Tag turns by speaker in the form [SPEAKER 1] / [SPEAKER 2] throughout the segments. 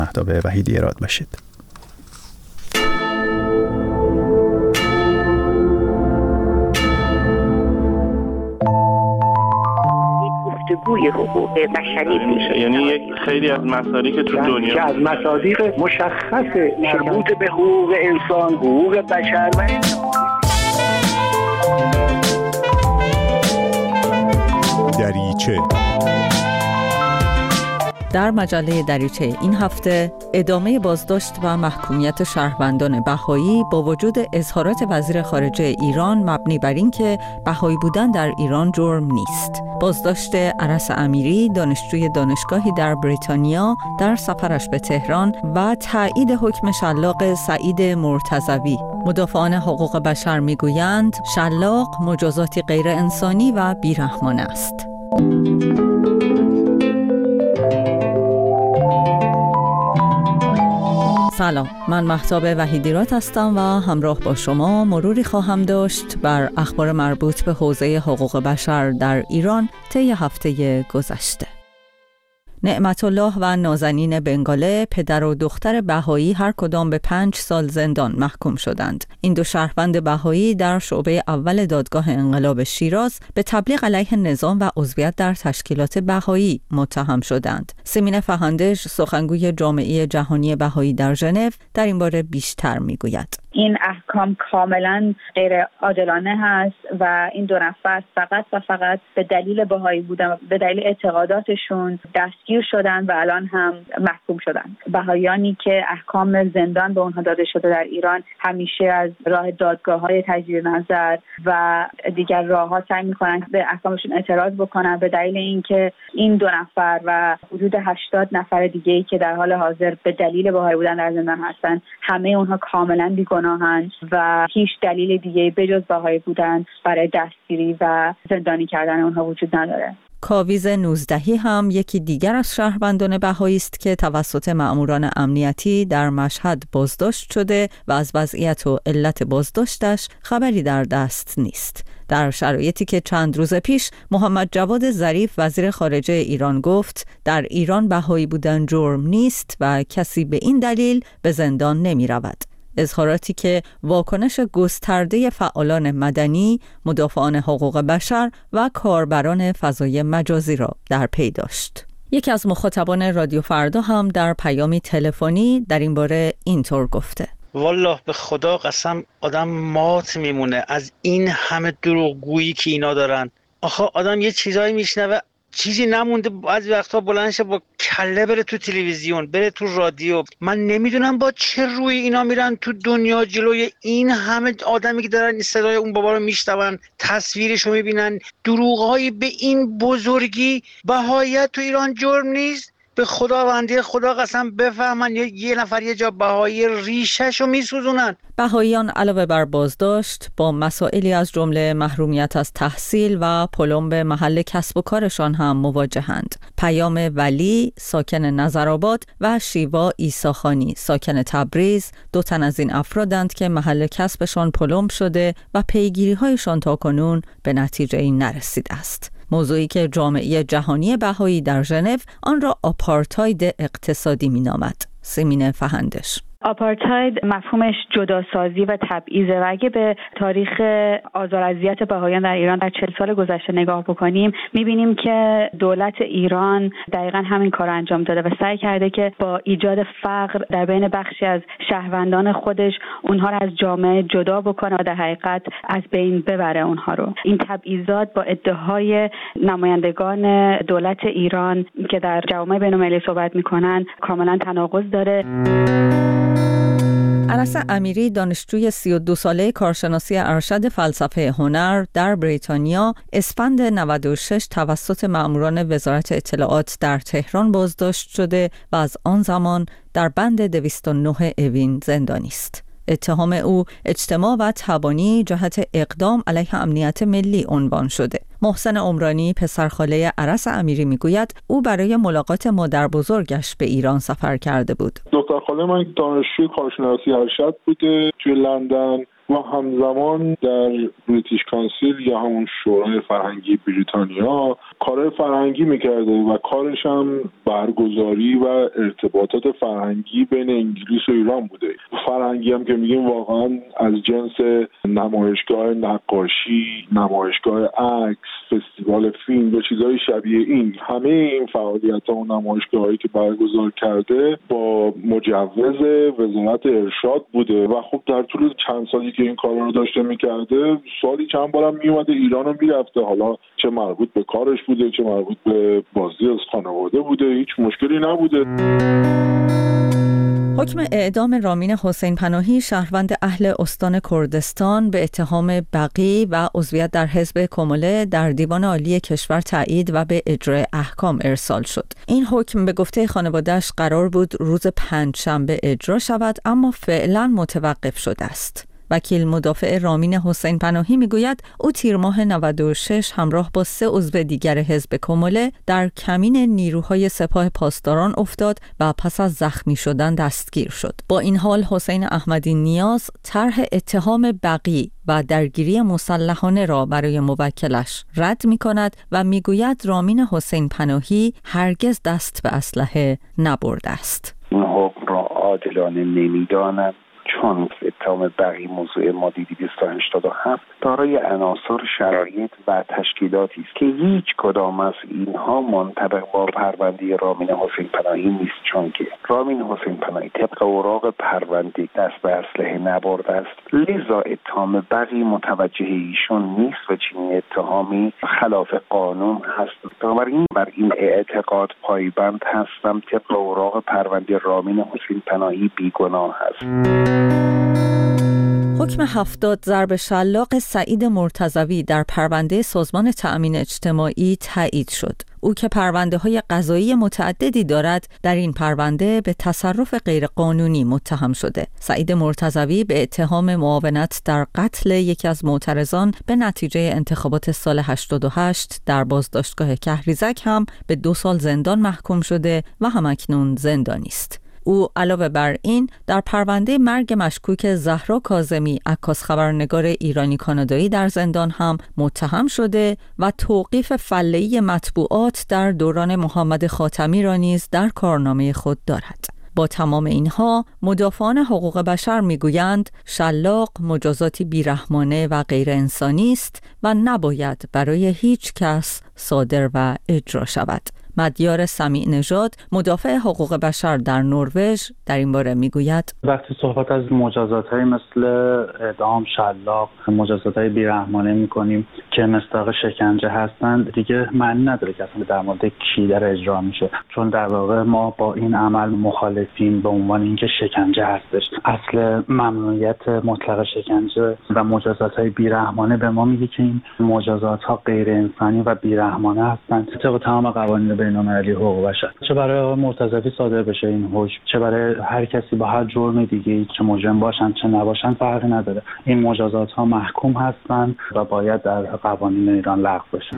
[SPEAKER 1] مهتاب وحیدی اراد باشید.
[SPEAKER 2] گفتگوی حقوق بشری میشه،
[SPEAKER 3] یعنی یک خیلی از مصادیق تو دنیا
[SPEAKER 4] که از مصادیق مشخص مربوط به حقوق انسان، حقوق بشر و
[SPEAKER 5] دریچه.
[SPEAKER 6] در مجله دریچه این هفته ادامه بازداشت و محکومیت شهروندان بهایی با وجود اظهارات وزیر خارجه ایران مبنی بر این که بهایی بودن در ایران جرم نیست. بازداشت عرس امیری دانشجوی دانشگاهی در بریتانیا در سفرش به تهران و تایید حکم شلاق سعید مرتضوی. مدافعان حقوق بشر میگویند شلاق مجازاتی غیر انسانی و بیرحمانه است. سلام، من مهتاب وحیدی هستم و همراه با شما مروری خواهم داشت بر اخبار مربوط به حوزه حقوق بشر در ایران طی هفته گذشته. نعمت الله و نازنین بنگاله پدر و دختر بهایی هر کدام به 5 سال زندان محکوم شدند. این دو شهروند بهایی در شعبه اول دادگاه انقلاب شیراز به تبلیغ علیه نظام و عضویت در تشکیلات بهایی متهم شدند. سیمین فهندش سخنگوی جامعه جهانی بهایی در ژنو در این باره بیشتر میگوید.
[SPEAKER 7] این احکام کاملا غیر عادلانه هست و این دو نفر فقط و فقط به دلیل بهایی بودن، به دلیل اعتقاداتشون دستگیر شدن و الان هم محکوم شدن. بهاییانی که احکام زندان به اونها داده شده در ایران همیشه از راه دادگاه‌های تجدید نظر و دیگر راه‌ها سعی می‌کنن به احکامشون اعتراض بکنن به دلیل اینکه این دو نفر و حدود 80 نفر دیگه‌ای که در حال حاضر به دلیل بهایی بودن در زندان هستن، همه اونها کاملا بیگناهند و هیچ دلیل دیگه بجز بهایی بودن برای دستگیری و زندانی کردن اونها وجود نداره.
[SPEAKER 6] کاویز 19 هم یکی دیگر از شهروندان بهایی است که توسط مأموران امنیتی در مشهد بازداشت شده و از وضعیت و علت بازداشتش خبری در دست نیست. در شرایطی که چند روز پیش محمد جواد ظریف وزیر خارجه ایران گفت در ایران بهایی بودن جرم نیست و کسی به این دلیل به زندان نمی رود. اظهاراتی که واکنش گسترده فعالان مدنی، مدافعان حقوق بشر و کاربران فضای مجازی را در پی داشت. یکی از مخاطبان رادیو فردا هم در پیامی تلفنی در این باره اینطور گفته:
[SPEAKER 8] والله به خدا قسم آدم مات میمونه از این همه دروغگویی که اینا دارن. آخه آدم یه چیزایی میشنوه چیزی نمونده، بعضی وقتا بلند شه با کله بره تو تلویزیون، بره تو رادیو. من نمیدونم با چه روی اینا میرن تو دنیا جلوی این همه آدمی که دارن این صدای اون بابا رو میشنون، تصویرشو میبینن. دروغایی به این بزرگی. بهاییت تو ایران جرم نیست. به خداوندی خدا قسم بفهمن یه نفر یه جا بهایی ریشه‌شو میسوزونن.
[SPEAKER 6] بهاییان علاوه بر بازداشت با مسائلی از جمله محرومیت از تحصیل و پلمب محل کسب و کارشان هم مواجهند. پیام ولی ساکن نظرآباد و شیوا عیساخانی ساکن تبریز 2 تن از این افرادند که محل کسبشان پلمب شده و پیگیری‌هایشان تاکنون به نتیجه‌ای نرسیده است. موضوعی که جامعه جهانی بهایی در ژنو آن را آپارتاید اقتصادی می‌نامد. سیمین فهندش:
[SPEAKER 7] آپارتاید مفهومش جداسازی و تبعیضه و اگه به تاریخ آزار اذیت بهاییان در ایران در 40 سال گذشته نگاه بکنیم می‌بینیم که دولت ایران دقیقاً همین کار انجام داده و سعی کرده که با ایجاد فقر در بین بخشی از شهروندان خودش اونها را از جامعه جدا بکنه و در حقیقت از بین ببره اونها رو. این تبعیضات با ادعاهای نمایندگان دولت ایران که در جوامع بین‌المللی صحبت می‌کنن کاملاً تناقض داره.
[SPEAKER 6] عرس امیری دانشجوی 32 ساله کارشناسی ارشد فلسفه هنر در بریتانیا اسفند 96 توسط مأموران وزارت اطلاعات در تهران بازداشت شده و از آن زمان در بند 209 اوین زندانی است. اتهام او اجتماع و تبانی جهت اقدام علیه امنیت ملی عنوان شده. محسن عمرانی پسرخاله عرس امیری میگوید او برای ملاقات مادر بزرگش به ایران سفر کرده بود.
[SPEAKER 9] دختر خاله من دانشجوی کارشناسی ارشد بوده توی لندن
[SPEAKER 1] و همزمان در بریتیش کانسیل یا همون شورای فرهنگی بریتانیا کار فرهنگی میکرده و کارش هم برگزاری و ارتباطات فرهنگی بین انگلیس و ایران بوده. فرهنگی هم که میگیم واقعا از جنس نمایشگاه نقاشی، نمایشگاه عکس، فستیوال فیلم و چیزهای شبیه این. همه این فعالیت‌ها و نمایشگاهایی که برگزار کرده با مجوز وزارت ارشاد بوده و خب در طول چند سالی که این کارا رو داشته میکرده سالی چند بارم میومده ایران رو میرفته، حالا چه مربوط به کارش بوده چه مربوط به بازی از خانواده بوده، هیچ مشکلی نبوده.
[SPEAKER 6] حکم اعدام رامین حسین پناهی شهروند اهل استان کردستان به اتهام بغی و عضویت در حزب کموله در دیوان عالی کشور تایید و به اجرای احکام ارسال شد. این حکم به گفته خانواده‌اش قرار بود روز پنجشنبه اجرا شود اما فعلا متوقف شده است. وکیل مدافع رامین حسین پناهی میگوید او تیر ماه 96 همراه با 3 عضو دیگر حزب کموله در کمین نیروهای سپاه پاسداران افتاد و پس از زخمی شدن دستگیر شد. با این حال حسین احمدی نیاز طرح اتهام بغی و درگیری مسلحانه را برای موکلش رد می‌کند و میگوید رامین حسین پناهی هرگز دست به اسلحه نبرده است.
[SPEAKER 4] این حکم را عادلانه نمی‌دانم چون اتهام بغی موضوع ماده 287 دارای عناصر، شرایط و تشکیلاتی است که هیچ کدام از اینها منطبق با پرونده رامین حسین پناهی نیست، چون که رامین حسین پناهی طبق اوراق پرونده دست به اسلحه نبرده است. لذا اتهام بغی متوجه ایشون نیست و چنین اتهامی خلاف قانون هست. بنابراین بر این اعتقاد پایبند هستم طبق اوراق پرونده رامین حسین پناهی بیگناه است.
[SPEAKER 6] حکم 70 ضرب شلاق سعید مرتضوی در پرونده سازمان تأمین اجتماعی تایید شد. او که پرونده‌های قضایی متعددی دارد در این پرونده به تصرف غیرقانونی متهم شده. سعید مرتضوی به اتهام معاونت در قتل یکی از معترضان به نتیجه انتخابات سال 88 در بازداشتگاه کهریزک هم به 2 سال زندان محکوم شده و همکنون زندانی است. او علاوه بر این در پرونده مرگ مشکوک زهرا کاظمی عکاس خبرنگار ایرانی کانادایی در زندان هم متهم شده و توقیف فله‌ای مطبوعات در دوران محمد خاتمی را نیز در کارنامه خود دارد. با تمام اینها مدافعان حقوق بشر میگویند شلاق مجازاتی بیرحمانه و غیر انسانی است و نباید برای هیچ کس صادر و اجرا شود. مدیار سمیع نژاد مدافع حقوق بشر در نروژ در این باره میگوید
[SPEAKER 9] وقتی صحبت از مجازات‌های مثل اعدام، شلاق، مجازات‌های بیرحمانه می‌کنیم که مصداق شکنجه هستند، دیگه معنی نداره که اصلا در مورد کی در اجرا میشه، چون در واقع ما با این عمل مخالفیم به عنوان اینکه شکنجه هستش. اصل ممنوعیت مطلق شکنجه و مجازات‌های بیرحمانه به ما میگه که این مجازات‌ها غیر انسانی و بیرحمانه هستند طبق تمام قوانین بین‌المللی حقوق بشر. چه برای آقای مرتضوی صادر بشه این حکم، چه برای هر کسی با هر جرم دیگه، چه مجرم باشن چه نباشن فرقی نداره. این مجازات ها محکوم هستند و باید در قوانین ایران لغو بشن.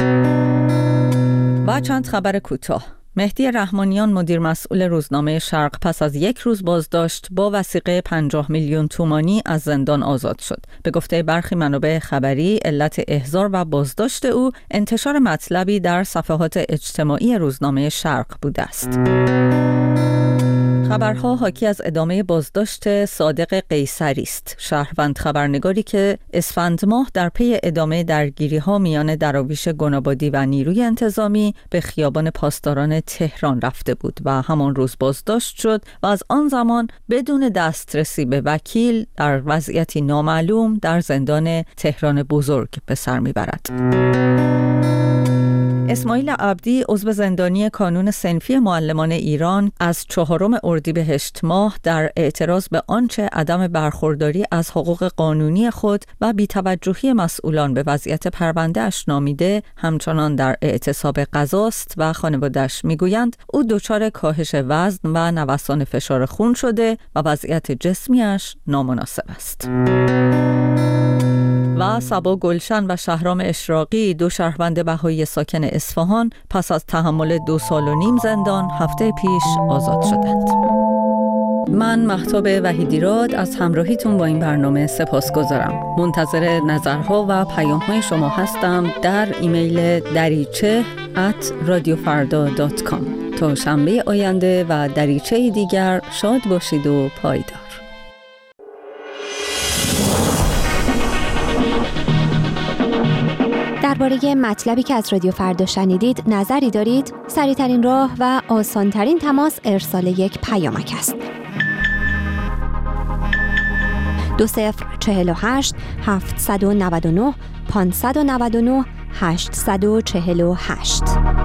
[SPEAKER 6] و چند خبر کوتاه. مهدی رحمانیان مدیر مسئول روزنامه شرق پس از 1 روز بازداشت با وثیقه 50 میلیون تومانی از زندان آزاد شد. به گفته برخی منابع خبری علت احضار و بازداشت او انتشار مطلبی در صفحات اجتماعی روزنامه شرق بوده است. خبرها حاکی از ادامه بازداشت صادق قیصری است. شهروند خبرنگاری که اسفند ماه در پی ادامه درگیری‌ها میان دراویش گنابادی و نیروی انتظامی به خیابان پاسداران تهران رفته بود و همان روز بازداشت شد و از آن زمان بدون دسترسی به وکیل در وضعیتی نامعلوم در زندان تهران بزرگ به سر میبرد. اسماعیل عبدی عضو زندانی کانون صنفی معلمان ایران از 4 اردیبهشت ماه در اعتراض به آنچه عدم برخورداری از حقوق قانونی خود و بی‌توجهی مسئولان به وضعیت پرونده‌اش نامیده همچنان در اعتصاب غذاست و خانواده‌اش میگویند او دچار کاهش وزن و نوسان فشار خون شده و وضعیت جسمیش نامناسب است. و صبا گلشن و شهرام اشراقی 2 شهروند بهایی ساکن اصفهان پس از تحمل 2 سال و نیم زندان هفته پیش آزاد شدند. من مهتاب وحیدیراد از همراهیتون با این برنامه سپاسگزارم. منتظر نظرها و پیام‌های شما هستم در ایمیل dariche@radiofarda.com. تا شنبه آینده و دریچه دیگر شاد باشید و پایدار.
[SPEAKER 10] درباره مطلبی که از رادیو فردا شنیدید نظری دارید؟ سریع‌ترین راه و آسان‌ترین تماس ارسال یک پیامک است. 2048 799 599 848